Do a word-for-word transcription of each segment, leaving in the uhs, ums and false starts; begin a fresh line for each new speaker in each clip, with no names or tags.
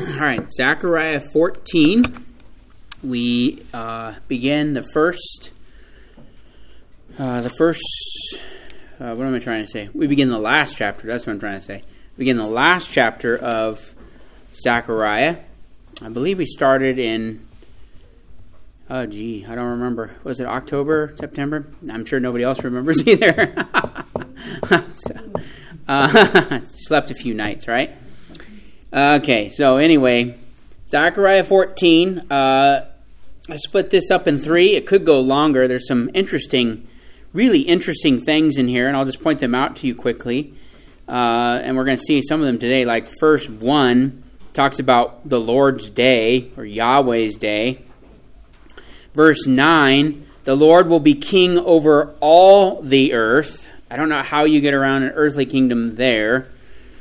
All right, Zechariah fourteen. We uh, begin the first, uh, the first, uh, what am I trying to say? We begin the last chapter, that's what I'm trying to say. We begin the last chapter of Zechariah. I believe we started in, oh gee, I don't remember. Was it October, September? I'm sure nobody else remembers either. so, uh, slept a few nights, right? Okay, so anyway, Zechariah fourteen, uh, I split this up in three. It could go longer. There's some interesting, really interesting things in here, and I'll just point them out to you quickly. Uh, and we're going to see some of them today. Like verse one talks about the Lord's day, or Yahweh's day. Verse nine, the Lord will be king over all the earth. I don't know how you get around an earthly kingdom there.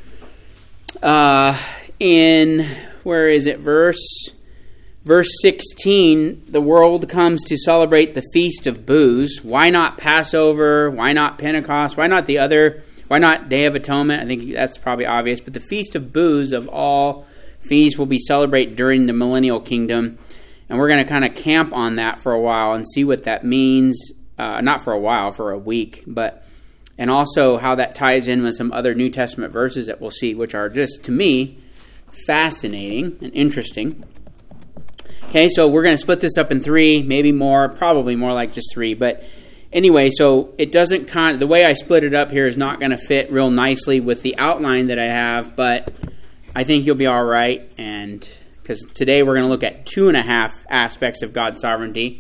Uh, in, where is it, verse, verse sixteen, the world comes to celebrate the Feast of Booths. Why not Passover? Why not Pentecost? Why not the other, why not Day of Atonement? I think that's probably obvious, but the Feast of Booths of all feasts will be celebrated during the millennial kingdom, and we're going to kind of camp on that for a while and see what that means, uh, not for a while, for a week, but and also how that ties in with some other New Testament verses that we'll see, which are just, to me, fascinating and interesting. Okay, so we're going to split this up in three, maybe more, probably more like just three. But anyway, so it doesn't kind of, the way I split it up here is not going to fit real nicely with the outline that I have, but I think you'll be all right. And because today we're going to look at two and a half aspects of God's sovereignty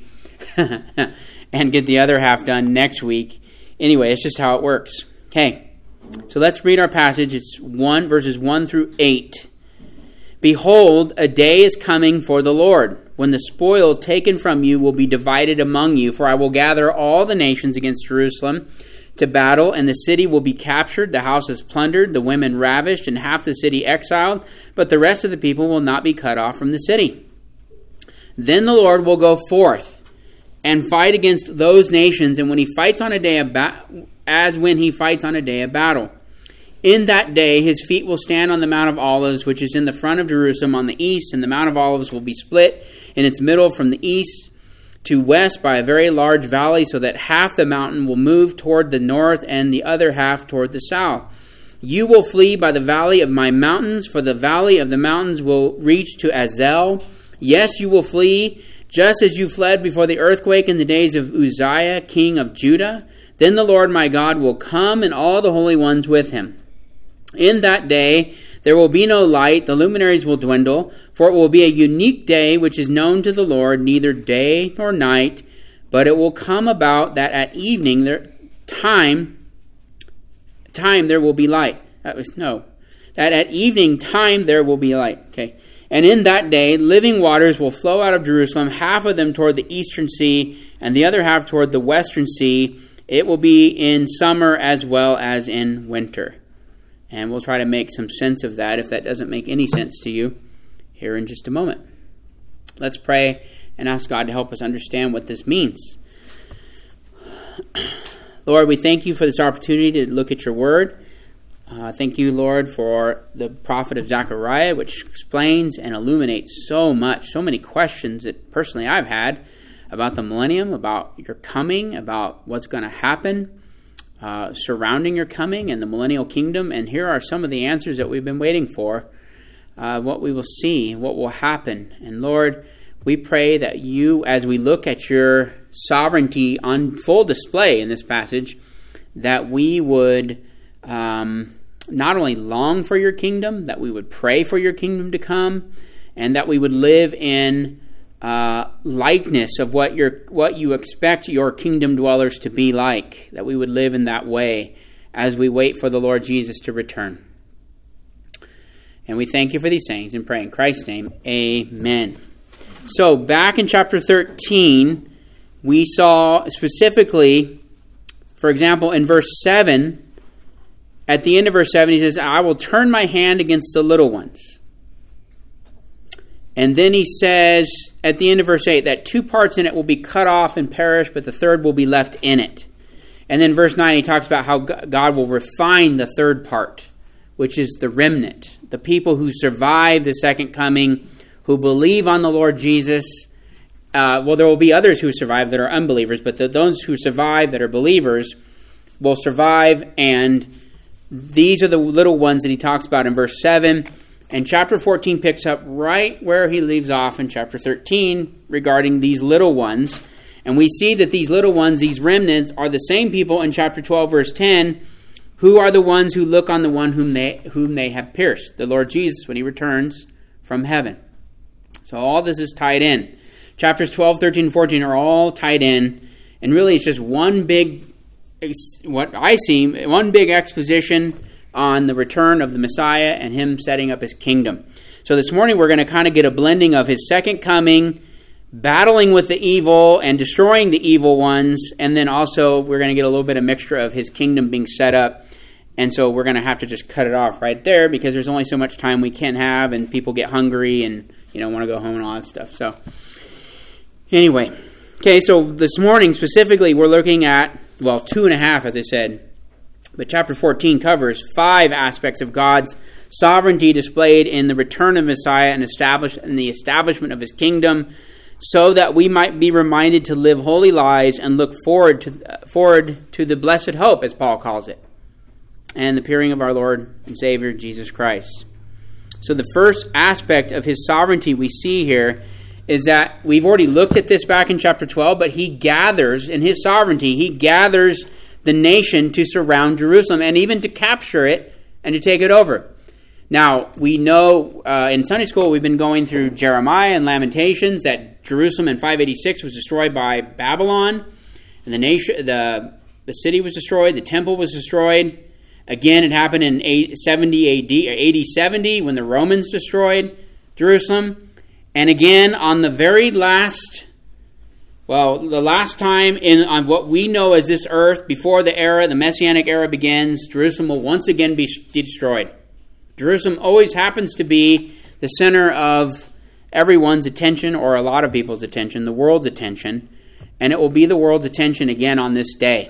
and get the other half done next week. Anyway, it's just how it works. Okay, so let's read our passage. It's one verses one through eight. Behold, a day is coming for the Lord, when the spoil taken from you will be divided among you. For I will gather all the nations against Jerusalem to battle, and the city will be captured, the houses plundered, the women ravished, and half the city exiled. But the rest of the people will not be cut off from the city. Then the Lord will go forth and fight against those nations, and when he fights on a day of ba- as when he fights on a day of battle. In that day his feet will stand on the Mount of Olives, which is in the front of Jerusalem on the east, and the Mount of Olives will be split in its middle from the east to west by a very large valley, so that half the mountain will move toward the north and the other half toward the south. You will flee by the valley of my mountains, for the valley of the mountains will reach to Azel. Yes, you will flee, just as you fled before the earthquake in the days of Uzziah, king of Judah. Then the Lord my God will come, and all the holy ones with him. In that day there will be no light, the luminaries will dwindle, for it will be a unique day which is known to the Lord, neither day nor night. But it will come about that at evening there time time there will be light. That was no. That at evening time there will be light. Okay. And in that day, living waters will flow out of Jerusalem, half of them toward the eastern sea, and the other half toward the western sea. It will be in summer as well as in winter. And we'll try to make some sense of that, if that doesn't make any sense to you, here in just a moment. Let's pray and ask God to help us understand what this means. Lord, we thank you for this opportunity to look at your word. Uh, thank you, Lord, for the prophet of Zechariah, which explains and illuminates so much, so many questions that personally I've had about the millennium, about your coming, about what's going to happen uh, surrounding your coming and the millennial kingdom. And here are some of the answers that we've been waiting for, uh, what we will see, what will happen. And Lord, we pray that you, as we look at your sovereignty on full display in this passage, that we would Um, not only long for your kingdom, that we would pray for your kingdom to come, and that we would live in uh, likeness of what your what you expect your kingdom dwellers to be like, that we would live in that way as we wait for the Lord Jesus to return. And we thank you for these things and pray in Christ's name, amen. So back in chapter thirteen, we saw specifically, for example, in verse seven, at the end of verse seven, he says, I will turn my hand against the little ones. And then he says, at the end of verse eight, that two parts in it will be cut off and perish, but the third will be left in it. And then verse nine, he talks about how God will refine the third part, which is the remnant, the people who survive the second coming, who believe on the Lord Jesus. Uh, well, there will be others who survive that are unbelievers, but the, those who survive that are believers will survive, and these are the little ones that he talks about in verse seven. And chapter fourteen picks up right where he leaves off in chapter thirteen regarding these little ones. And we see that these little ones, these remnants, are the same people in chapter twelve, verse ten, who are the ones who look on the one whom they whom they have pierced, the Lord Jesus, when he returns from heaven. So all this is tied in. Chapters twelve, thirteen, and fourteen are all tied in. And really it's just one big, what I see, one big exposition on the return of the Messiah and him setting up his kingdom. So this morning we're going to kind of get a blending of his second coming, battling with the evil and destroying the evil ones, and then also we're going to get a little bit of mixture of his kingdom being set up. And so we're going to have to just cut it off right there because there's only so much time we can have, and people get hungry and, you know, want to go home and all that stuff. So anyway, okay, so this morning specifically we're looking at, well, two and a half, as I said. But chapter fourteen covers five aspects of God's sovereignty displayed in the return of Messiah and established in the establishment of his kingdom, so that we might be reminded to live holy lives and look forward to uh, forward to the blessed hope, as Paul calls it, and the appearing of our Lord and Savior Jesus Christ. So the first aspect of his sovereignty we see here is that we've already looked at this back in chapter twelve, but he gathers, in his sovereignty, he gathers the nation to surround Jerusalem and even to capture it and to take it over. Now, we know uh, in Sunday school we've been going through Jeremiah and Lamentations that Jerusalem in five eighty-six was destroyed by Babylon, and the nation, the the city was destroyed, the temple was destroyed. Again, it happened in seventy A D, or A D seventy, when the Romans destroyed Jerusalem. And again, on the very last, well, the last time in on what we know as this earth, before the era, the Messianic era begins, Jerusalem will once again be destroyed. Jerusalem always happens to be the center of everyone's attention, or a lot of people's attention, the world's attention, and it will be the world's attention again on this day.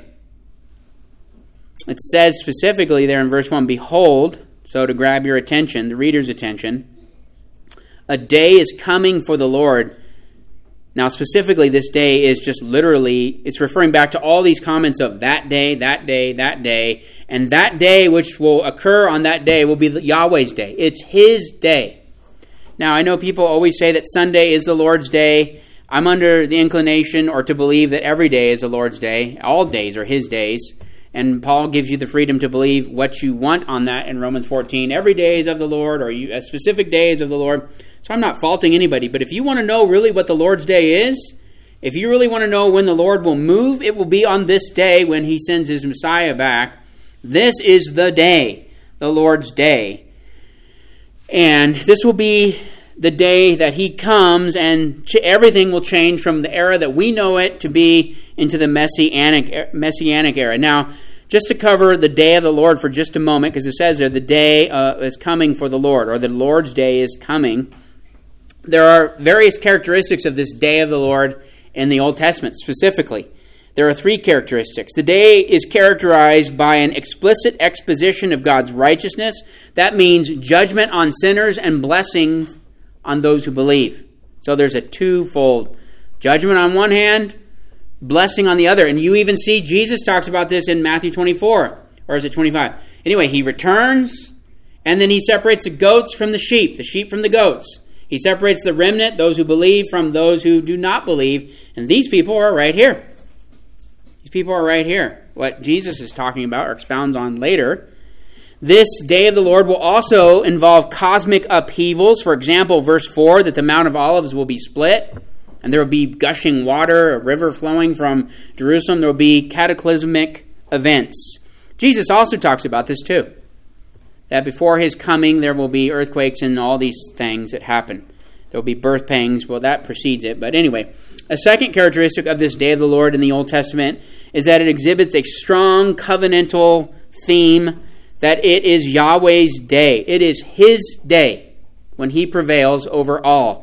It says specifically there in verse one, behold, so to grab your attention, the reader's attention, a day is coming for the Lord. Now, specifically, this day is just literally, it's referring back to all these comments of that day, that day, that day, and that day which will occur on that day will be Yahweh's day. It's his day. Now, I know people always say that Sunday is the Lord's day. I'm under the inclination or to believe that every day is the Lord's day. All days are his days. And Paul gives you the freedom to believe what you want on that in Romans fourteen. Every day is of the Lord, or you, a specific day is of the Lord. So I'm not faulting anybody, but if you want to know really what the Lord's day is, if you really want to know when the Lord will move, it will be on this day when he sends his Messiah back. This is the day, the Lord's day. And this will be the day that he comes, and ch- everything will change from the era that we know it to be into the Messianic, Messianic era. Now, just to cover the day of the Lord for just a moment, because it says there, the day uh, is coming for the Lord, or the Lord's day is coming. There are various characteristics of this day of the Lord in the Old Testament specifically. There are three characteristics. The day is characterized by an explicit exposition of God's righteousness. That means judgment on sinners and blessings on those who believe. So there's a twofold judgment on one hand, blessing on the other. And you even see Jesus talks about this in Matthew twenty-four, or is it twenty-five? Anyway, he returns, and then he separates the goats from the sheep, the sheep from the goats. He separates the remnant, those who believe, from those who do not believe. And these people are right here. These people are right here. What Jesus is talking about, or expounds on later. This day of the Lord will also involve cosmic upheavals. For example, verse four, that the Mount of Olives will be split, and there will be gushing water, a river flowing from Jerusalem. There will be cataclysmic events. Jesus also talks about this too. That before his coming, there will be earthquakes and all these things that happen. There will be birth pangs. Well, that precedes it. But anyway, a second characteristic of this day of the Lord in the Old Testament is that it exhibits a strong covenantal theme, that it is Yahweh's day. It is his day when he prevails over all.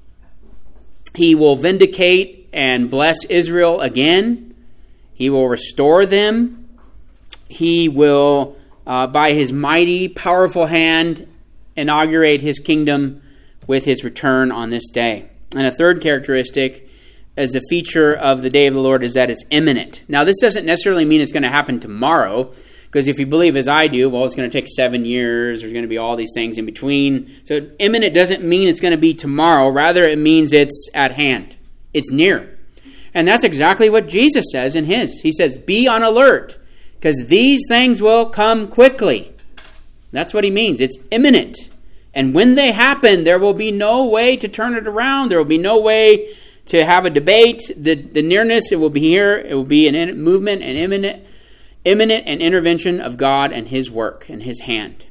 He will vindicate and bless Israel again. He will restore them. He will uh, by his mighty, powerful hand, inaugurate his kingdom with his return on this day. And a third characteristic as a feature of the day of the Lord is that it's imminent. Now, this doesn't necessarily mean it's going to happen tomorrow, because if you believe as I do, well, it's going to take seven years. There's going to be all these things in between. So imminent doesn't mean it's going to be tomorrow. Rather, it means it's at hand. It's near. And that's exactly what Jesus says in his. He says, be on alert, because these things will come quickly. That's what he means. It's imminent. And when they happen, there will be no way to turn it around. There will be no way to have a debate. The, the nearness, it will be here. It will be an in, movement, an imminent, imminent and intervention of God and his work and his hand.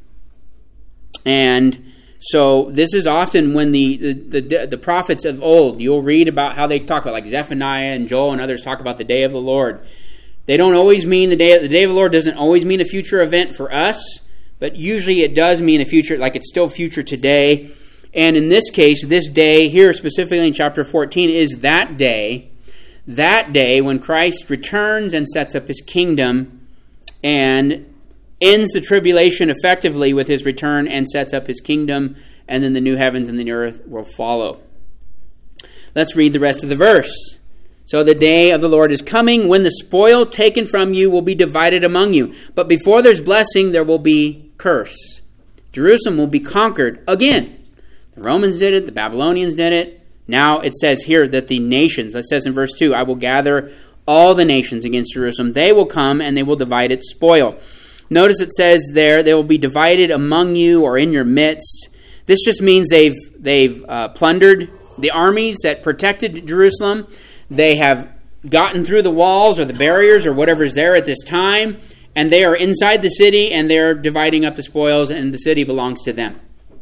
And so this is often when the, the, the, the prophets of old, you'll read about how they talk about, like Zephaniah and Joel and others talk about the day of the Lord. They don't always mean the day, the day of the Lord doesn't always mean a future event for us, but usually it does mean a future, like it's still future today. And in this case, this day here specifically in chapter fourteen is that day, that day when Christ returns and sets up his kingdom and ends the tribulation effectively with his return and sets up his kingdom, and then the new heavens and the new earth will follow. Let's read the rest of the verse. So the day of the Lord is coming when the spoil taken from you will be divided among you. But before there's blessing, there will be curse. Jerusalem will be conquered again. The Romans did it. The Babylonians did it. Now it says here that the nations, it says in verse two, I will gather all the nations against Jerusalem. They will come and they will divide its spoil. Notice it says there, they will be divided among you or in your midst. This just means they've they've uh, plundered the armies that protected Jerusalem. They have gotten through the walls or the barriers or whatever's there at this time, and they are inside the city and they're dividing up the spoils, and the city belongs to them.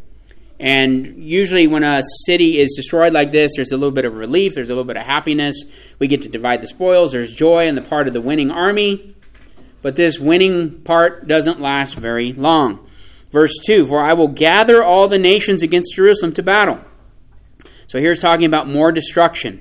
And usually when a city is destroyed like this, there's a little bit of relief, there's a little bit of happiness. We get to divide the spoils. There's joy on the part of the winning army. But this winning part doesn't last very long. Verse two, for I will gather all the nations against Jerusalem to battle. So here's talking about more destruction.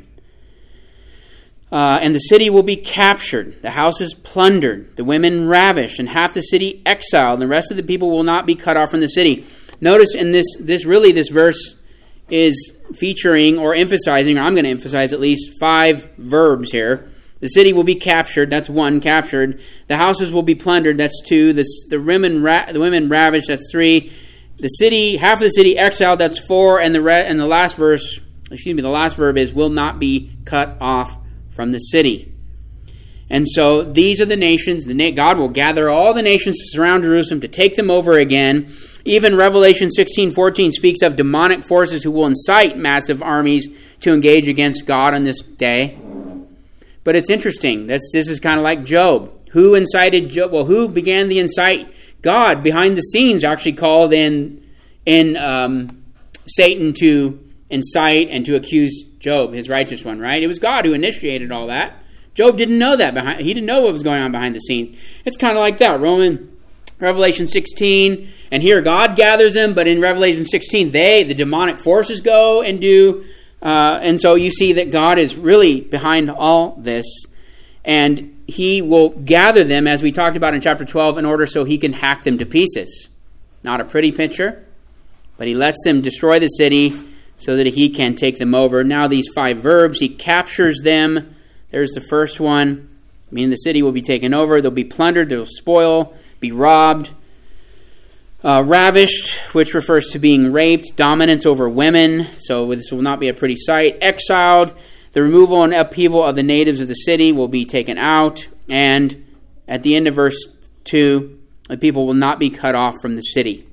Uh, and the city will be captured, the houses plundered, the women ravished, and half the city exiled, and the rest of the people will not be cut off from the city. Notice in this, this really, this verse is featuring or emphasizing, or I'm going to emphasize at least five verbs here. The city will be captured, that's one, captured. The houses will be plundered, that's two. The, the, women, ra- the women ravished, that's three. The city, half of the city exiled, that's four. And the re- and the last verse, excuse me, the last verb is will not be cut off from the city. And so these are the nations. The na- God will gather all the nations to surround Jerusalem to take them over again. Even Revelation sixteen fourteen speaks of demonic forces who will incite massive armies to engage against God on this day. But it's interesting. This, this is kind of like Job. Who incited Job? Well, who began the incite? God, behind the scenes, actually called in, in um, Satan to incite and to accuse Job, his righteous one, right? It was God who initiated all that. Job didn't know that. behind. He didn't know what was going on behind the scenes. It's kind of like that. Roman, Revelation sixteen, and here God gathers them, but in Revelation sixteen, they, the demonic forces, go and do. Uh, and so you see that God is really behind all this, and he will gather them, as we talked about in chapter twelve, in order so he can hack them to pieces. Not a pretty picture, but he lets them destroy the city so that he can take them over. Now these five verbs, he captures them. There's the first one, meaning the city will be taken over. They'll be plundered, they'll spoil, be robbed. Uh, ravished, which refers to being raped. Dominance over women, so this will not be a pretty sight. Exiled, the removal and upheaval of the natives of the city will be taken out. And at the end of verse two, the people will not be cut off from the city.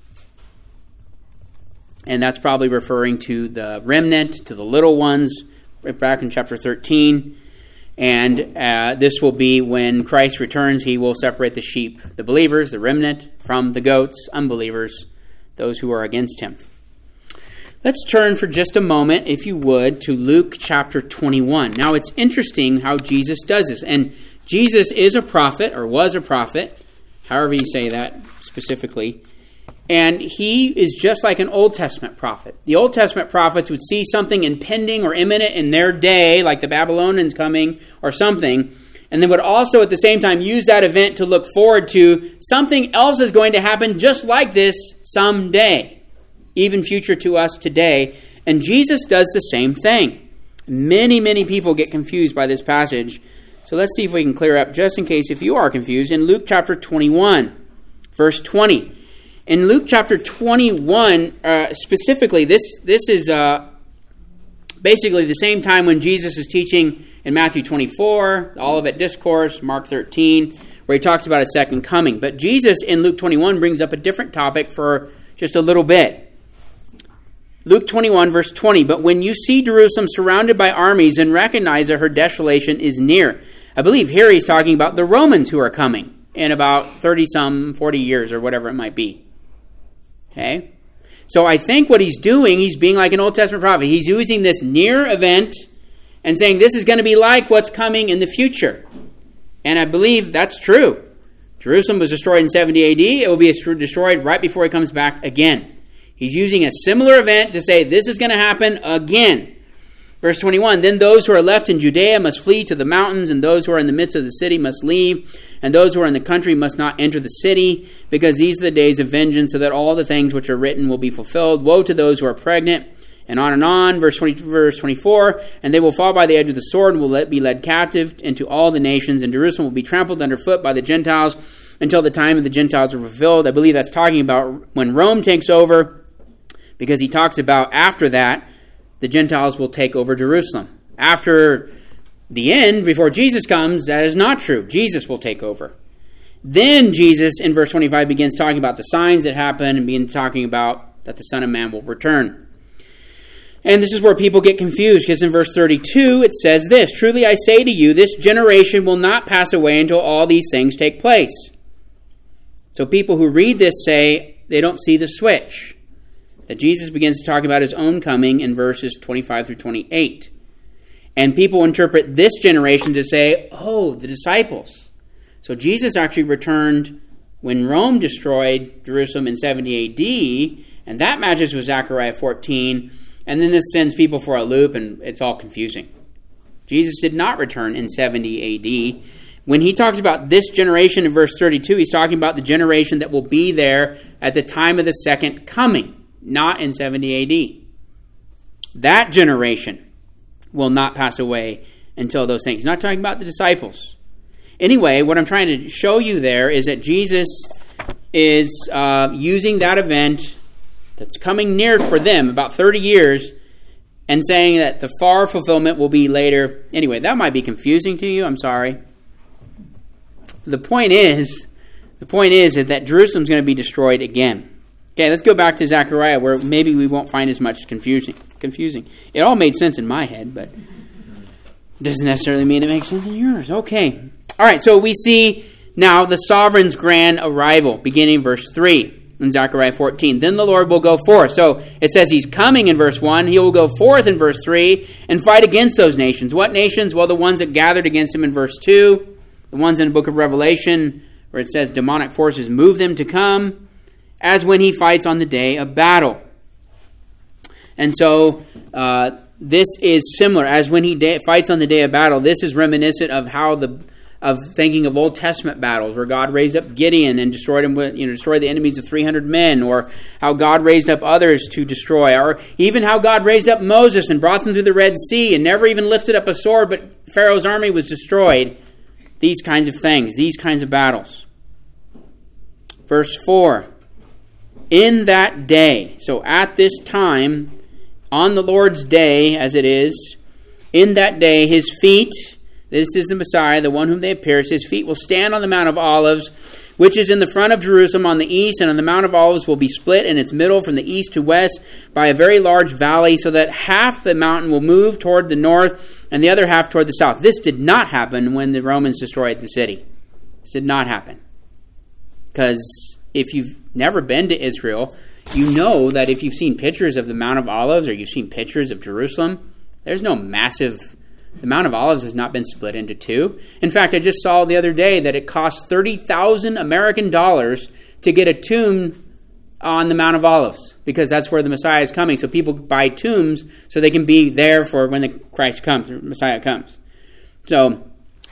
And that's probably referring to the remnant, to the little ones, right back in chapter thirteen. And uh, this will be when Christ returns, he will separate the sheep, the believers, the remnant, from the goats, unbelievers, those who are against him. Let's turn for just a moment, if you would, to Luke chapter twenty-one. Now, it's interesting how Jesus does this. And Jesus is a prophet, or was a prophet, however you say that specifically. And he is just like an Old Testament prophet. The Old Testament prophets would see something impending or imminent in their day, like the Babylonians coming or something, and then would also at the same time use that event to look forward to something else is going to happen just like this someday, even future to us today. And Jesus does the same thing. Many, many people get confused by this passage. So let's see if we can clear up, just in case if you are confused, in Luke chapter twenty-one, verse twenty. In Luke chapter twenty-one, uh, specifically, this, this is uh, basically the same time when Jesus is teaching in Matthew twenty-four, the Olivet Discourse, Mark thirteen, where he talks about a second coming. But Jesus in Luke twenty-one brings up a different topic for just a little bit. Luke twenty-one, verse twenty, "But when you see Jerusalem surrounded by armies and recognize that her desolation is near." I believe here he's talking about the Romans who are coming in about thirty-some, forty years or whatever it might be. Okay? So I think what he's doing, he's being like an Old Testament prophet. He's using this near event and saying this is going to be like what's coming in the future. And I believe that's true. Jerusalem was destroyed in seventy A D. It will be destroyed right before he comes back again. He's using a similar event to say this is going to happen again. Verse twenty-one, "Then those who are left in Judea must flee to the mountains, and those who are in the midst of the city must leave, and those who are in the country must not enter the city, because these are the days of vengeance, so that all the things which are written will be fulfilled. Woe to those who are pregnant," and on and on. Verse twenty, verse twenty-four, "And they will fall by the edge of the sword, and will let, be led captive into all the nations, and Jerusalem will be trampled underfoot by the Gentiles until the time of the Gentiles are fulfilled." I believe that's talking about when Rome takes over, because he talks about after that, the Gentiles will take over Jerusalem. After the end, before Jesus comes, that is not true. Jesus will take over. Then Jesus, in verse twenty-five, begins talking about the signs that happen and begins talking about that the Son of Man will return. And this is where people get confused, because in verse thirty-two, it says this, "Truly I say to you, this generation will not pass away until all these things take place." So people who read this say they don't see the switch. That Jesus begins to talk about his own coming in verses twenty-five through twenty-eight. And people interpret this generation to say, oh, the disciples. So Jesus actually returned when Rome destroyed Jerusalem in seventy A D, and that matches with Zechariah fourteen, and then this sends people for a loop, and it's all confusing. Jesus did not return in seventy A D. When he talks about this generation in verse thirty-two, he's talking about the generation that will be there at the time of the second coming. Not in seventy A D. That generation will not pass away until those things. He's not talking about the disciples. Anyway, what I'm trying to show you there is that Jesus is uh, using that event that's coming near for them, about thirty years, and saying that the far fulfillment will be later. Anyway, that might be confusing to you. I'm sorry. The point is, the point is that, that Jerusalem's going to be destroyed again. Okay, let's go back to Zechariah, where maybe we won't find as much confusing. Confusing. It all made sense in my head, but it doesn't necessarily mean it makes sense in yours. Okay. All right, so we see now the sovereign's grand arrival, beginning verse three in Zechariah fourteen. "Then the Lord will go forth." So it says he's coming in verse one. He will go forth in verse three and fight against those nations. What nations? Well, the ones that gathered against him in verse two. The ones in the book of Revelation where it says demonic forces move them to come. As when he fights on the day of battle. And so uh, this is similar. As when he da- fights on the day of battle, this is reminiscent of how the of thinking of Old Testament battles, where God raised up Gideon and destroyed him, you know, destroyed the enemies of three hundred men, or how God raised up others to destroy, or even how God raised up Moses and brought them through the Red Sea and never even lifted up a sword, but Pharaoh's army was destroyed. These kinds of things, these kinds of battles. Verse four. "In that day," so at this time, on the Lord's day, as it is, in that day, his feet, this is the Messiah, the one whom they have pierced, his feet will stand on the Mount of Olives, which is in the front of Jerusalem on the east, and on the Mount of Olives will be split in its middle from the east to west by a very large valley, so that half the mountain will move toward the north and the other half toward the south. This did not happen when the Romans destroyed the city. This did not happen. Because if you've never been to Israel, you know that if you've seen pictures of the Mount of Olives or you've seen pictures of Jerusalem, there's no massive... The Mount of Olives has not been split into two. In fact, I just saw the other day that it costs thirty thousand American dollars to get a tomb on the Mount of Olives, because that's where the Messiah is coming. So people buy tombs so they can be there for when the Christ comes, the Messiah comes. So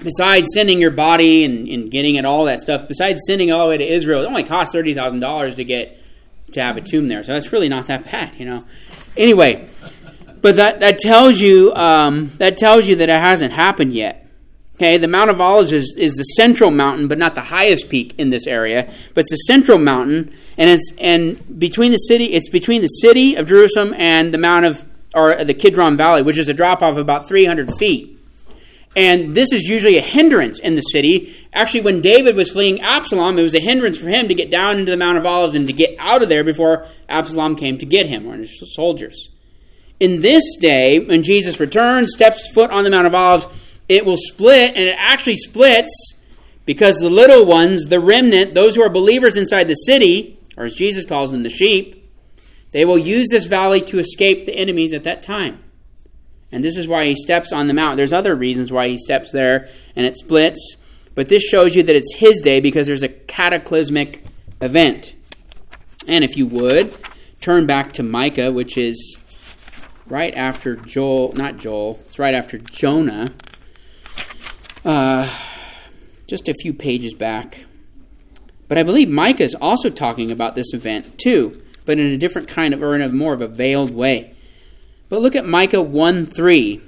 besides sending your body and, and getting it, all that stuff, besides sending all the way to Israel, it only costs thirty thousand dollars to get to have a tomb there. So that's really not that bad, you know. Anyway, but that, that tells you um, that tells you that it hasn't happened yet. Okay, the Mount of Olives is, is the central mountain, but not the highest peak in this area. But it's the central mountain, and it's and between the city, it's between the city of Jerusalem and the Mount of or the Kidron Valley, which is a drop off of about three hundred feet. And this is usually a hindrance in the city. Actually, when David was fleeing Absalom, it was a hindrance for him to get down into the Mount of Olives and to get out of there before Absalom came to get him, or his soldiers. In this day, when Jesus returns, steps foot on the Mount of Olives, it will split, and it actually splits because the little ones, the remnant, those who are believers inside the city, or as Jesus calls them, the sheep, they will use this valley to escape the enemies at that time. And this is why he steps on the mountain. There's other reasons why he steps there and it splits. But this shows you that it's his day because there's a cataclysmic event. And if you would, turn back to Micah, which is right after Joel, not Joel, it's right after Jonah. Uh, just a few pages back. But I believe Micah is also talking about this event too, but in a different kind of, or in a more of a veiled way. But look at Micah one three.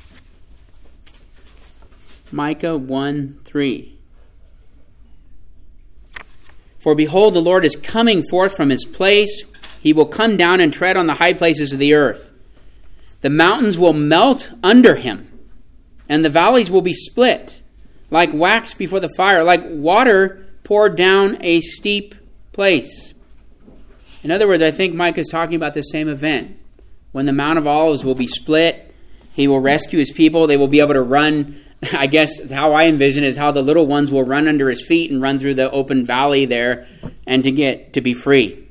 Micah one three. For behold, the Lord is coming forth from his place. He will come down and tread on the high places of the earth. The mountains will melt under him, and the valleys will be split, like wax before the fire, like water poured down a steep place. In other words, I think Micah is talking about this same event. When the Mount of Olives will be split, he will rescue his people. They will be able to run. I guess how I envision is how the little ones will run under his feet and run through the open valley there and to get to be free.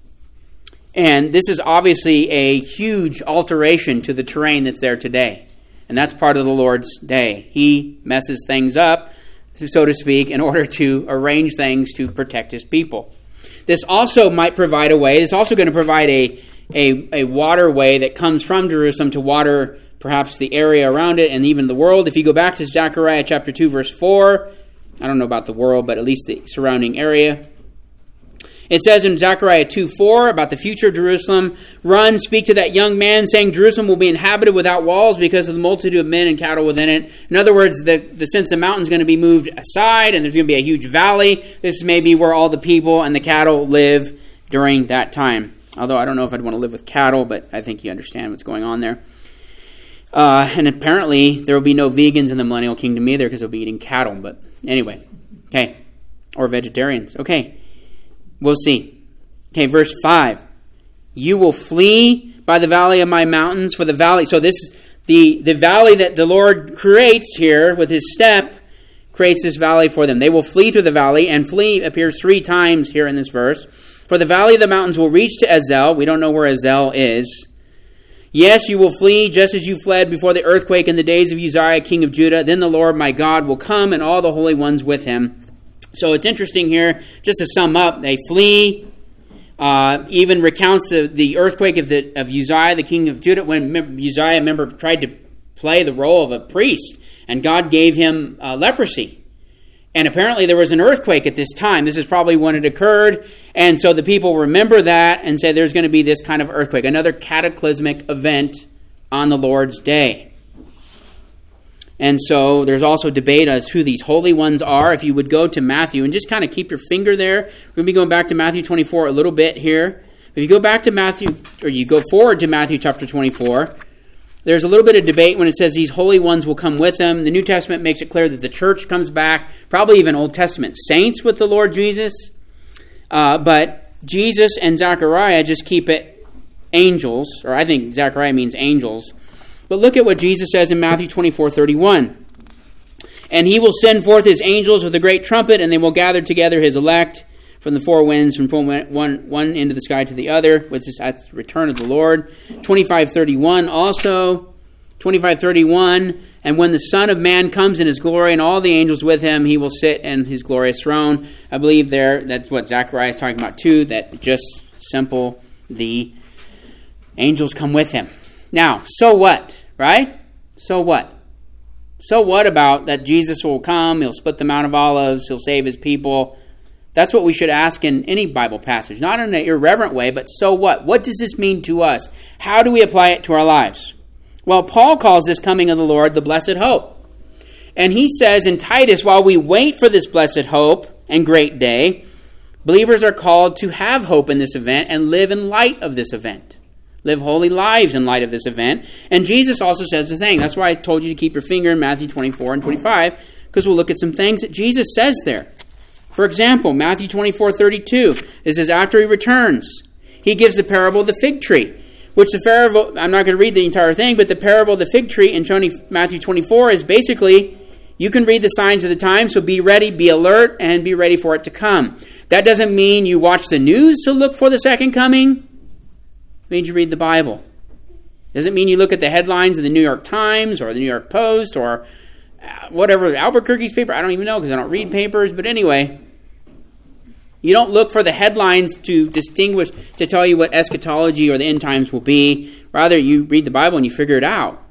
And this is obviously a huge alteration to the terrain that's there today. And that's part of the Lord's day. He messes things up, so to speak, in order to arrange things to protect his people. This also might provide a way. It's also going to provide a A, a waterway that comes from Jerusalem to water perhaps the area around it and even the world. If you go back to Zechariah chapter two, verse four, I don't know about the world, but at least the surrounding area. It says in Zechariah two four about the future of Jerusalem, run, speak to that young man, saying Jerusalem will be inhabited without walls because of the multitude of men and cattle within it. In other words, the, the since the mountain's going to be moved aside and there's going to be a huge valley, this may be where all the people and the cattle live during that time. Although I don't know if I'd want to live with cattle, but I think you understand what's going on there. Uh, and apparently there will be no vegans in the millennial kingdom either because they'll be eating cattle. But anyway, okay. Or vegetarians. Okay. We'll see. Okay, verse five. You will flee by the valley of my mountains, for the valley. So this the, the valley that the Lord creates here with his step creates this valley for them. They will flee through the valley, and flee appears three times here in this verse. For the valley of the mountains will reach to Azel. We don't know where Azel is. Yes, you will flee just as you fled before the earthquake in the days of Uzziah, king of Judah. Then the Lord my God will come and all the holy ones with him. So it's interesting here, just to sum up, they flee. Uh, even recounts the, the earthquake of, the, of Uzziah, the king of Judah, when Uzziah, remember, tried to play the role of a priest, and God gave him uh, leprosy. And apparently there was an earthquake at this time. This is probably when it occurred. And so the people remember that and say there's going to be this kind of earthquake, another cataclysmic event on the Lord's day. And so there's also debate as who these holy ones are. If you would go to Matthew and just kind of keep your finger there. We're going to be going back to Matthew twenty-four a little bit here. If you go back to Matthew, or you go forward to Matthew chapter twenty-four, there's a little bit of debate when it says these holy ones will come with them. The New Testament makes it clear that the church comes back, probably even Old Testament saints with the Lord Jesus. Uh, but Jesus and Zechariah just keep it angels, or I think Zechariah means angels. But look at what Jesus says in Matthew twenty-four thirty-one. And he will send forth his angels with a great trumpet, and they will gather together his elect from the four winds, from one, one end of the sky to the other, which is at the return of the Lord. twenty-five thirty-one also. twenty-five thirty-one, and when the Son of Man comes in his glory and all the angels with him, he will sit in his glorious throne. I believe there, that's what Zechariah is talking about too, that just simple, the angels come with him. Now, so what, right? So what? So what about that Jesus will come, he'll split the Mount of Olives, he'll save his people? That's what we should ask in any Bible passage. Not in an irreverent way, but so what? What does this mean to us? How do we apply it to our lives? Well, Paul calls this coming of the Lord the blessed hope. And he says in Titus, while we wait for this blessed hope and great day, believers are called to have hope in this event and live in light of this event. Live holy lives in light of this event. And Jesus also says the same. That's why I told you to keep your finger in Matthew twenty-four and twenty-five, because we'll look at some things that Jesus says there. For example, Matthew twenty-four thirty-two, this is after he returns. He gives the parable of the fig tree, which the parable, I'm not going to read the entire thing, but the parable of the fig tree in Matthew twenty-four is basically, you can read the signs of the time, so be ready, be alert, and be ready for it to come. That doesn't mean you watch the news to look for the second coming. It means you read the Bible. Doesn't mean you look at the headlines of the New York Times or the New York Post or whatever, Albuquerque's paper. I don't even know because I don't read papers. But anyway, you don't look for the headlines to distinguish, to tell you what eschatology or the end times will be. Rather, you read the Bible and you figure it out.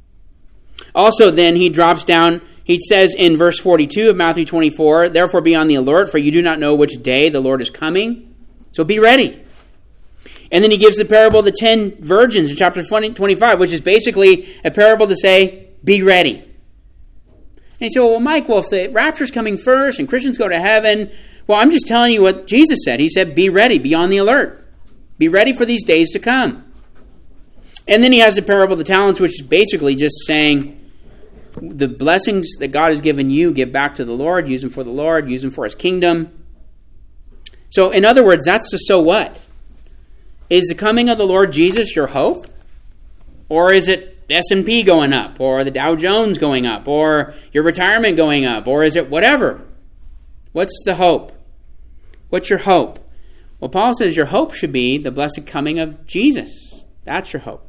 Also, then he drops down, he says in verse forty-two of Matthew twenty-four, therefore be on the alert, for you do not know which day the Lord is coming. So be ready. And then he gives the parable of the ten virgins in chapter twenty-five, which is basically a parable to say, be ready. And you say, well, Mike, well, if the rapture's coming first and Christians go to heaven, well, I'm just telling you what Jesus said. He said, be ready, be on the alert. Be ready for these days to come. And then he has the parable of the talents, which is basically just saying, the blessings that God has given you, give back to the Lord, use them for the Lord, use them for his kingdom. So, in other words, that's the so what. Is the coming of the Lord Jesus your hope? Or is it S and P going up? Or the Dow Jones going up? Or your retirement going up? Or is it whatever? What's the hope? What's your hope? Well, Paul says your hope should be the blessed coming of Jesus. That's your hope.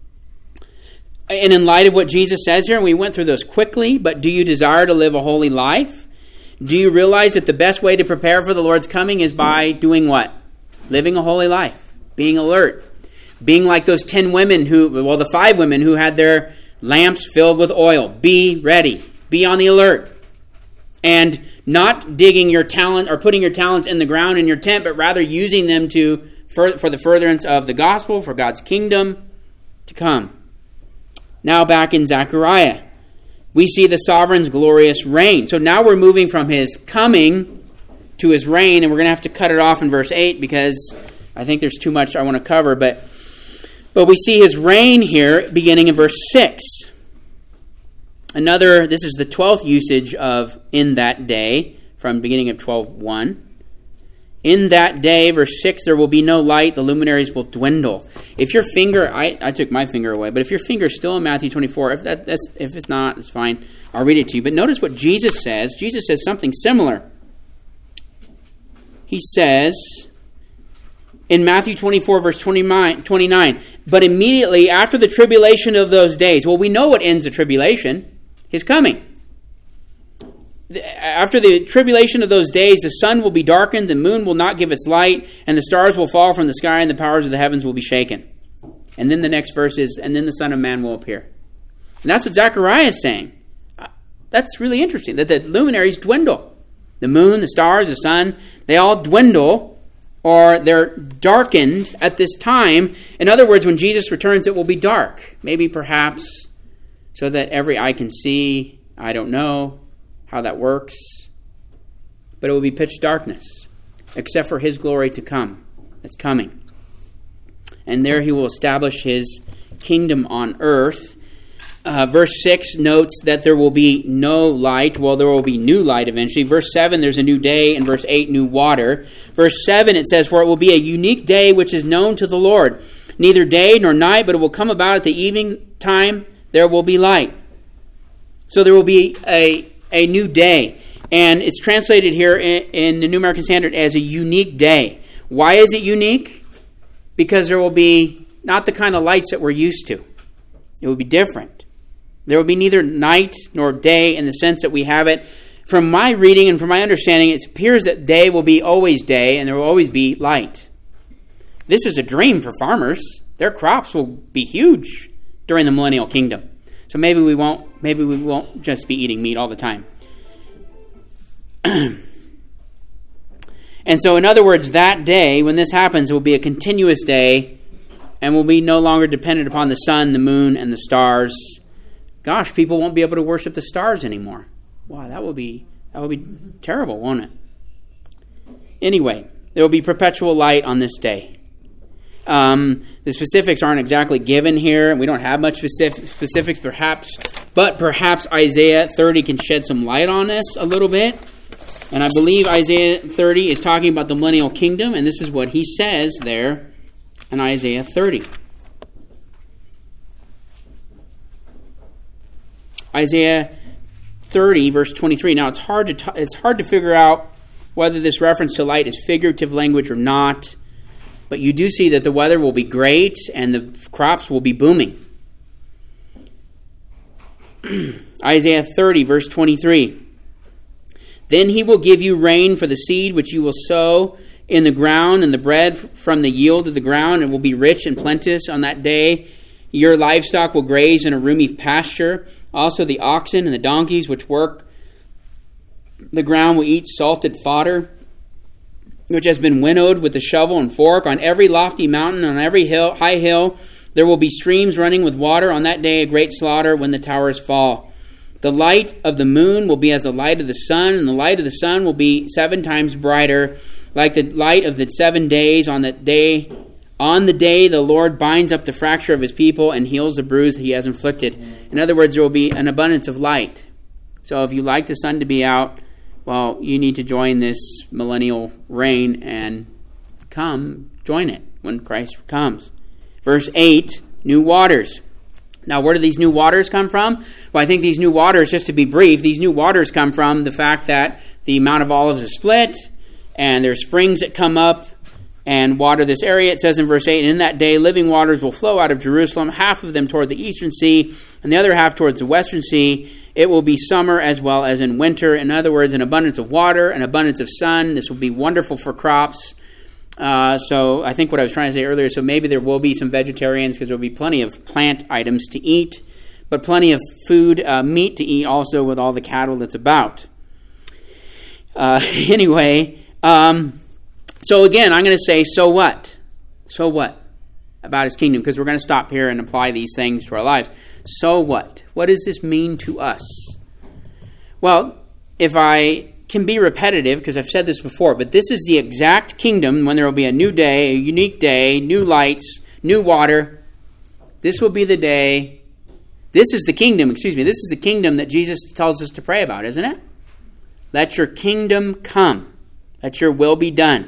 And in light of what Jesus says here, and we went through those quickly, but do you desire to live a holy life? Do you realize that the best way to prepare for the Lord's coming is by doing what? Living a holy life. Being alert. Being like those ten women who, well, the five women who had their lamps filled with oil. Be ready. Be on the alert. And not digging your talent or putting your talents in the ground in your tent, but rather using them to for, for the furtherance of the gospel, for God's kingdom to come. Now back in Zechariah, we see the sovereign's glorious reign. So now we're moving from his coming to his reign, and we're going to have to cut it off in verse eight because I think there's too much I want to cover, but but we see his reign here beginning in verse six. Another, this is the twelfth usage of in that day from beginning of twelve one. In that day, verse six, there will be no light, the luminaries will dwindle. If your finger, I, I took my finger away, but if your finger is still in Matthew twenty-four, if that, that's, if it's not, it's fine. I'll read it to you. But notice what Jesus says. Jesus says something similar. He says in Matthew twenty-four, verse twenty-nine, but immediately after the tribulation of those days, well, we know what ends the tribulation, his coming. After the tribulation of those days, the sun will be darkened, the moon will not give its light, and the stars will fall from the sky, and the powers of the heavens will be shaken. And then the next verse is, and then the Son of Man will appear. And that's what Zechariah is saying. That's really interesting, that the luminaries dwindle. The moon, the stars, the sun, they all dwindle, or they're darkened at this time. In other words, when Jesus returns, it will be dark. Maybe perhaps so that every eye can see. I don't know how that works. But it will be pitch darkness, except for his glory to come. It's coming. And there he will establish his kingdom on earth. Uh, verse six notes that there will be no light. Well, there will be new light eventually. Verse seven, there's a new day. And verse eight, new water. Verse seven, it says, for it will be a unique day which is known to the Lord. Neither day nor night, but it will come about at the evening time. There will be light. So there will be a, a new day. And it's translated here in, in the New American Standard as a unique day. Why is it unique? Because there will be not the kind of lights that we're used to. It will be different. There will be neither night nor day in the sense that we have it. From my reading and from my understanding, it appears that day will be always day and there will always be light. This is a dream for farmers. Their crops will be huge during the millennial kingdom. So maybe we won't maybe we won't just be eating meat all the time. And so, in other words, that day, when this happens, will be a continuous day and will be no longer dependent upon the sun, the moon, and the stars. Gosh, people won't be able to worship the stars anymore. Wow, that would be that would be terrible, won't it? Anyway, there will be perpetual light on this day. Um, the specifics aren't exactly given here. We don't have much specific, specifics, perhaps, but perhaps Isaiah thirty can shed some light on this a little bit. And I believe Isaiah thirty is talking about the millennial kingdom, and this is what he says there in Isaiah thirty. Isaiah thirty, verse twenty-three. Now, it's hard to t- it's hard to figure out whether this reference to light is figurative language or not, but you do see that the weather will be great and the crops will be booming. Isaiah thirty, verse twenty-three. Then he will give you rain for the seed which you will sow in the ground, and the bread from the yield of the ground. It will be rich and plenteous on that day. Your livestock will graze in a roomy pasture. Also the oxen and the donkeys which work the ground will eat salted fodder, which has been winnowed with the shovel and fork. On every lofty mountain, on every hill, high hill, there will be streams running with water. On that day, a great slaughter when the towers fall. The light of the moon will be as the light of the sun, and the light of the sun will be seven times brighter, like the light of the seven days on that day. On the day the Lord binds up the fracture of his people and heals the bruise he has inflicted. In other words, there will be an abundance of light. So if you like the sun to be out, well, you need to join this millennial reign and come join it when Christ comes. Verse eight, new waters. Now, where do these new waters come from? Well, I think these new waters, just to be brief, these new waters come from the fact that the Mount of Olives is split, and there's springs that come up and water this area. It says in verse eight, and in that day living waters will flow out of Jerusalem, half of them toward the eastern sea, and the other half towards the western sea. It will be summer as well as in winter. In other words, an abundance of water, an abundance of sun. This will be wonderful for crops. Uh, so I think what I was trying to say earlier, so maybe there will be some vegetarians because there will be plenty of plant items to eat, but plenty of food, uh, meat to eat also with all the cattle that's about. Uh, anyway, um, so again, I'm going to say, so what? So what about his kingdom? Because we're going to stop here and apply these things to our lives. So what? What does this mean to us? Well, if I can be repetitive, because I've said this before, but this is the exact kingdom when there will be a new day, a unique day, new lights, new water. This will be the day. This is the kingdom, excuse me, this is the kingdom that Jesus tells us to pray about, isn't it? Let your kingdom come. Let your will be done.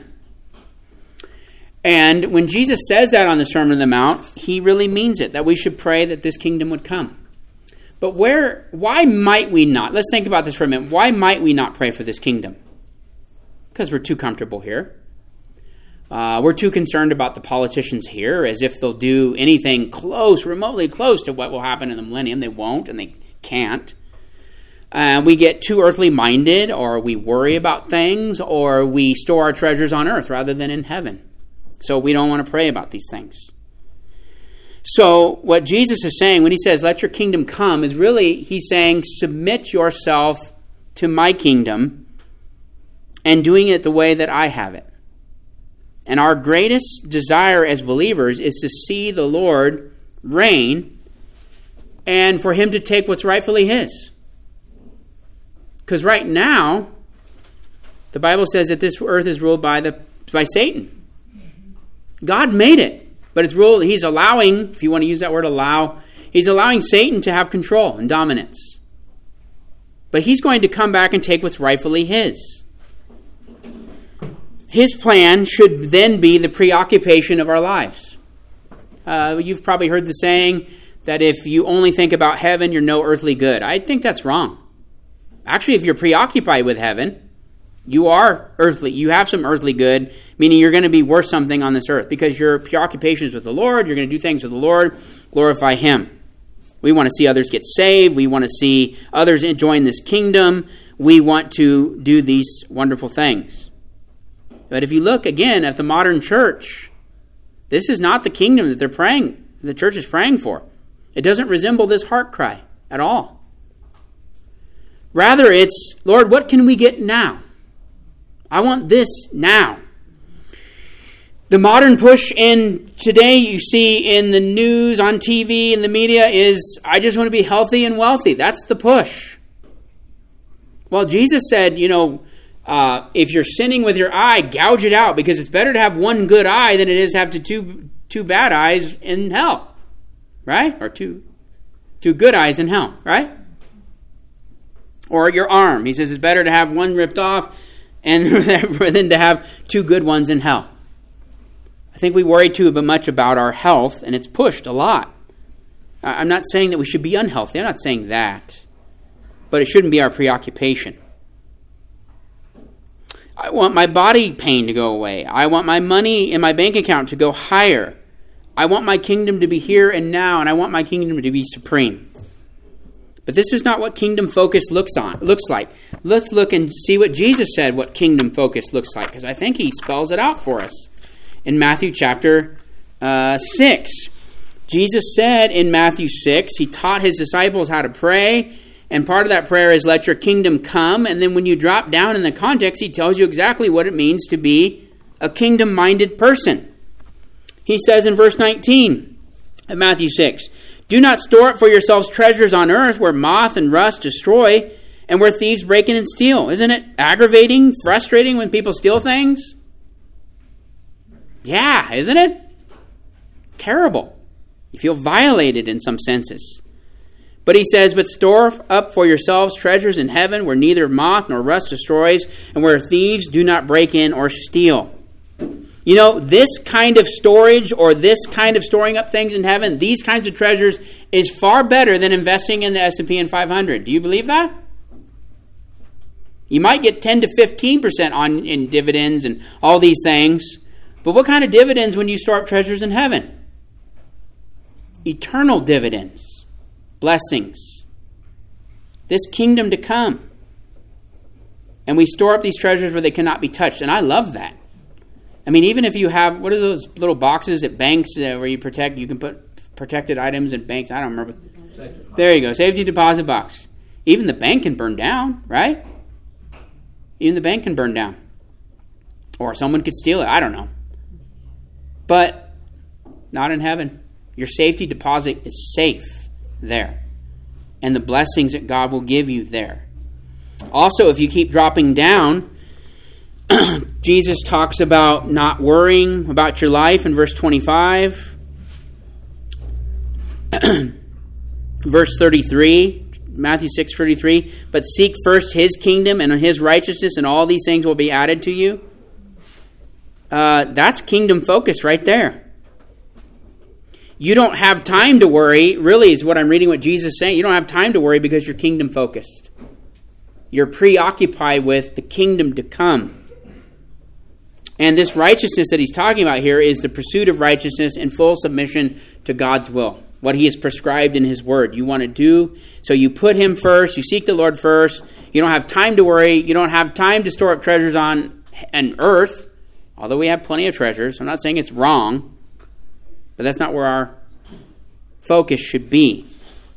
And when Jesus says that on the Sermon on the Mount, he really means it, that we should pray that this kingdom would come. But where? Why might we not? Let's think about this for a minute. Why might we not pray for this kingdom? Because we're too comfortable here. Uh, we're too concerned about the politicians here, as if they'll do anything close, remotely close to what will happen in the millennium. They won't, and they can't. Uh, we get too earthly minded, or we worry about things, or we store our treasures on earth rather than in heaven. So we don't want to pray about these things. So what Jesus is saying when he says, let your kingdom come, is really, he's saying, submit yourself to my kingdom and doing it the way that I have it. And our greatest desire as believers is to see the Lord reign and for him to take what's rightfully his. Because right now, the Bible says that this earth is ruled by the by Satan. God made it. But it's ruled, he's allowing, if you want to use that word allow, he's allowing Satan to have control and dominance. But he's going to come back and take what's rightfully his. His plan should then be the preoccupation of our lives. Uh, you've probably heard the saying that if you only think about heaven, you're no earthly good. I think that's wrong. Actually, if you're preoccupied with heaven, you are earthly. You have some earthly good, meaning you're going to be worth something on this earth because your preoccupation is with the Lord. You're going to do things with the Lord, glorify him. We want to see others get saved. We want to see others join this kingdom. We want to do these wonderful things. But if you look again at the modern church, this is not the kingdom that they're praying, the church is praying for. It doesn't resemble this heart cry at all. Rather, it's, Lord, what can we get now? I want this now. The modern push in today you see in the news, on T V, in the media is, I just want to be healthy and wealthy. That's the push. Well, Jesus said, you know, uh, if you're sinning with your eye, gouge it out, because it's better to have one good eye than it is to have to two two bad eyes in hell. Right? Or two two good eyes in hell, right? Or your arm. He says it's better to have one ripped off and than to have two good ones in hell. I think we worry too much about our health, and it's pushed a lot. I'm not saying that we should be unhealthy. I'm not saying that. But it shouldn't be our preoccupation. I want my body pain to go away. I want my money in my bank account to go higher. I want my kingdom to be here and now, and I want my kingdom to be supreme. But this is not what kingdom focus looks on looks like. Let's look and see what Jesus said what kingdom focus looks like, because I think he spells it out for us. In Matthew chapter uh, six, Jesus said in Matthew six, he taught his disciples how to pray, and part of that prayer is, let your kingdom come, and then when you drop down in the context, he tells you exactly what it means to be a kingdom-minded person. He says in verse nineteen of Matthew six, do not store up for yourselves treasures on earth where moth and rust destroy and where thieves break in and steal. Isn't it aggravating, frustrating when people steal things? Yeah, isn't it? Terrible. You feel violated in some senses. But he says, but store up for yourselves treasures in heaven where neither moth nor rust destroys and where thieves do not break in or steal. You know, this kind of storage or this kind of storing up things in heaven, these kinds of treasures is far better than investing in the S and P and five hundred. Do you believe that? You might get ten to fifteen percent on in dividends and all these things. But what kind of dividends when you store up treasures in heaven? Eternal dividends. Blessings. This kingdom to come. And we store up these treasures where they cannot be touched. And I love that. I mean, even if you have, what are those little boxes at banks uh, where you protect, you can put protected items in banks. I don't remember. There you go. Safety deposit box. Even the bank can burn down, right? Even the bank can burn down. Or someone could steal it. I don't know. But not in heaven. Your safety deposit is safe there. And the blessings that God will give you there. Also, if you keep dropping down, Jesus talks about not worrying about your life in verse twenty-five. Verse thirty-three, Matthew six thirty-three. But seek first his kingdom and his righteousness, and all these things will be added to you. Uh, that's kingdom focus right there. You don't have time to worry, really is what I'm reading what Jesus is saying. You don't have time to worry because you're kingdom focused. You're preoccupied with the kingdom to come. And this righteousness that he's talking about here is the pursuit of righteousness in full submission to God's will. What he has prescribed in his word. You want to do, so you put him first, you seek the Lord first. You don't have time to worry. You don't have time to store up treasures on an earth. Although we have plenty of treasures. I'm not saying it's wrong. But that's not where our focus should be.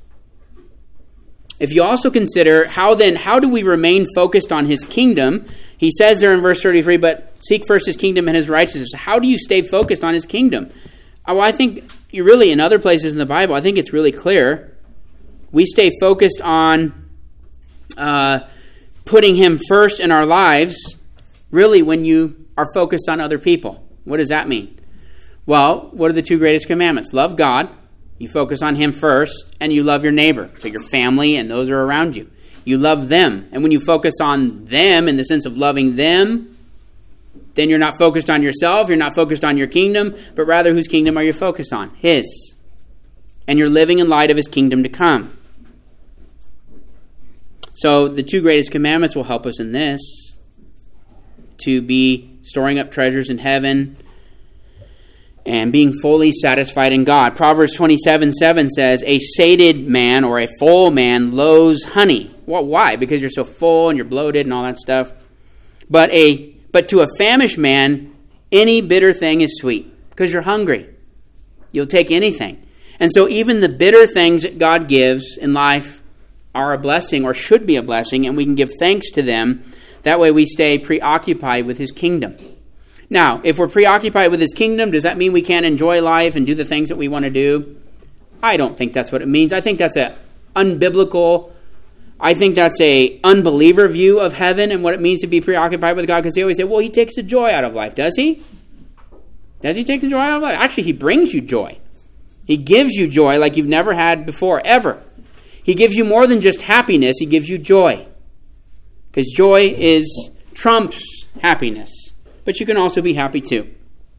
If you also consider how then, how do we remain focused on his kingdom? He says there in verse thirty-three, but seek first his kingdom and his righteousness. How do you stay focused on his kingdom? Well, I think you really, in other places in the Bible, I think it's really clear. We stay focused on uh, putting him first in our lives, really when you are focused on other people. What does that mean? Well, what are the two greatest commandments? Love God. You focus on him first, and you love your neighbor, so your family and those who are around you. You love them. And when you focus on them in the sense of loving them, then you're not focused on yourself, you're not focused on your kingdom, but rather whose kingdom are you focused on? His. And you're living in light of his kingdom to come. So the two greatest commandments will help us in this, to be storing up treasures in heaven and being fully satisfied in God. Proverbs twenty-seven seven says, a sated man or a full man loathes honey. Well, why? Because you're so full and you're bloated and all that stuff. But a but to a famished man, any bitter thing is sweet. Because you're hungry. You'll take anything. And so even the bitter things that God gives in life are a blessing or should be a blessing, and we can give thanks to them. That way we stay preoccupied with his kingdom. Now, if we're preoccupied with his kingdom, does that mean we can't enjoy life and do the things that we want to do? I don't think that's what it means. I think that's an unbiblical, I think that's a unbeliever view of heaven and what it means to be preoccupied with God, because they always say, well, he takes the joy out of life. Does he? Does he take the joy out of life? Actually, he brings you joy. He gives you joy like you've never had before, ever. He gives you more than just happiness. He gives you joy. Because joy is trumps happiness. But you can also be happy too.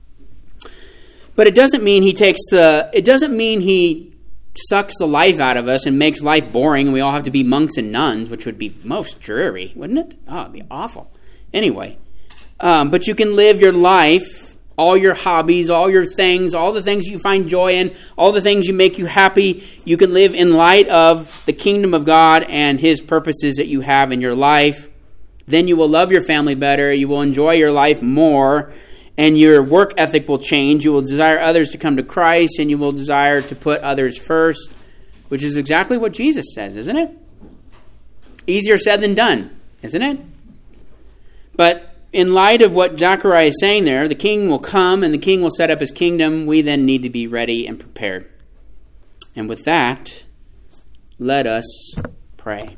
But it doesn't mean he takes the, it doesn't mean he sucks the life out of us and makes life boring and we all have to be monks and nuns, which would be most dreary, wouldn't it? Oh, it'd be awful. Anyway, um, but you can live your life, all your hobbies, all your things, all the things you find joy in, all the things you make you happy, you can live in light of the kingdom of God and his purposes that you have in your life. Then you will love your family better, you will enjoy your life more, and your work ethic will change. You will desire others to come to Christ, and you will desire to put others first, which is exactly what Jesus says, isn't it? Easier said than done, isn't it? But in light of what Zechariah is saying there, the king will come and the king will set up his kingdom. We then need to be ready and prepared. And with that, let us pray.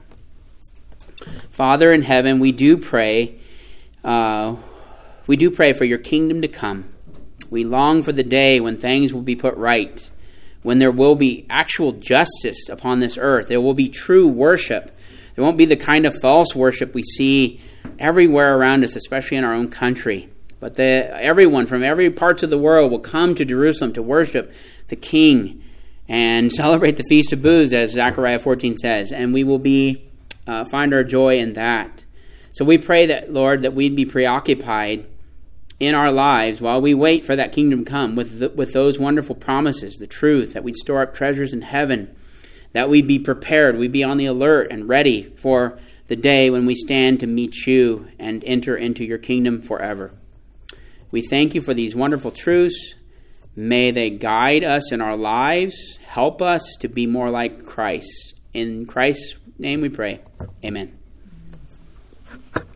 Father in heaven, we do pray, uh, we do pray for your kingdom to come. We long for the day when things will be put right, when there will be actual justice upon this earth. There will be true worship. There won't be the kind of false worship we see everywhere around us, especially in our own country. But the, everyone from every parts of the world will come to Jerusalem to worship the King and celebrate the Feast of Booths, as Zechariah fourteen says. And we will be uh, find our joy in that. So we pray that, Lord, that we'd be preoccupied in our lives while we wait for that kingdom to come with the, with those wonderful promises, the truth, that we'd store up treasures in heaven, that we'd be prepared, we'd be on the alert and ready for the day when we stand to meet you and enter into your kingdom forever. We thank you for these wonderful truths. May they guide us in our lives. Help us to be more like Christ. In Christ's name we pray. Amen.